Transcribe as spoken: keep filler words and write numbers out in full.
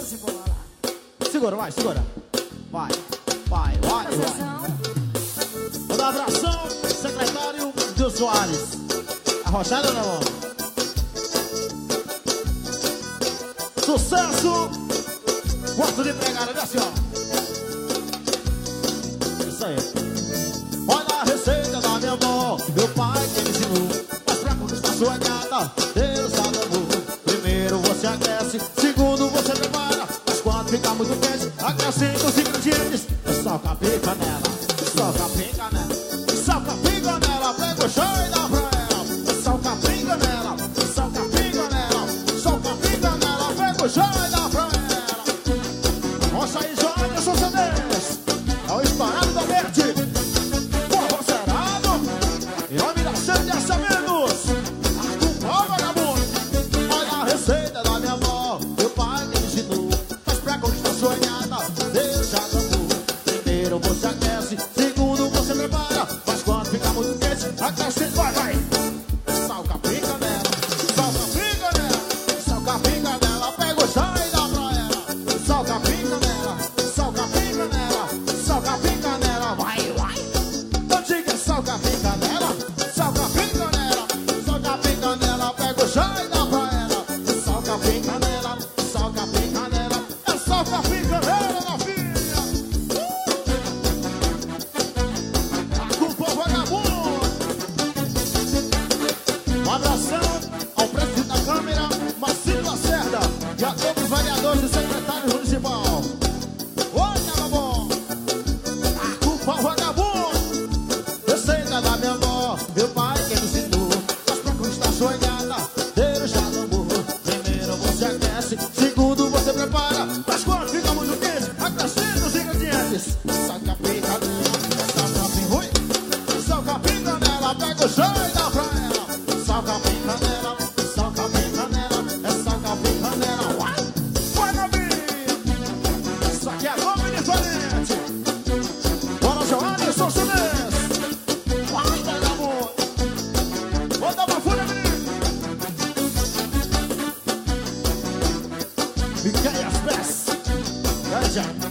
Segura, vai, segura. Vai, vai, vai, vai. Manda um abração, secretário Gil Soares. Arrochada, meu irmão. Sucesso. Gosto de pregar, olha assim, ó. Isso aí. Olha a receita da minha avó, meu pai que me ensinou. Mas pra conquistar sua gata, Deus sabe amor. Primeiro você aquece, segundo você prepara. Mas quando fica muito quente, acrescenta os ingredientes. Soca a pica nela, soca a pica nela, soca a pica nela, pega o chão e dá pra ela. Soca a pica nela, soca a pica nela, soca a pica nela, pega o chão e dá pra ela. Mostra aí, Jorge, eu sou C Ds. É o esparado da verde. Porra, cerado. Em nome da C D S Menos. Ó, vagabundo. Olha a receita da minha avó, meu pai me ensinou. Mas pra conquistar sua gata, deixa amor. Primeiro você aquece, segundo você prepara. Mas quando fica muito quente, acrescenta, vai, vai. Salca a pica nela, salca a pica nela, salca a pica nela, pega o chão e dá pra ela. Salca a pica nela, salca a pica nela, salca a pica nela, vai, vai. Não diga salca a pica nela, salca a pica nela, salca a pica nela, pega o chão e dá pra ela. Salca a pica nela, salca a pica nela, é salca a pica nela, novinha. Com o povo vagabundo. Um abração ao presidente da Câmara, Marcelo Lacerda, e a todos os vereadores e secretários municipal. Olha, meu bom, a culpa é o vagabundo. Receita da minha avó, meu pai que me ensinou. Mas pra conquistar sua gata, deixa no amor. Primeiro você aquece, segundo você prepara. Mas quando fica muito quente, acrescenta os ingredientes. Salca a pica nela, salca a pica, ui. Salca a pica nela, pega o chão e dá pra ela. Salca a pica nela, salca a pica nela, é salca a pica nela, vai. Vai, novinha. Isso aqui é nome diferente. Bora, Joana, eu sou Chinês. Vai, vagabundo. Vou dar uma fúria, menino. Fiquei as pés. Já, já.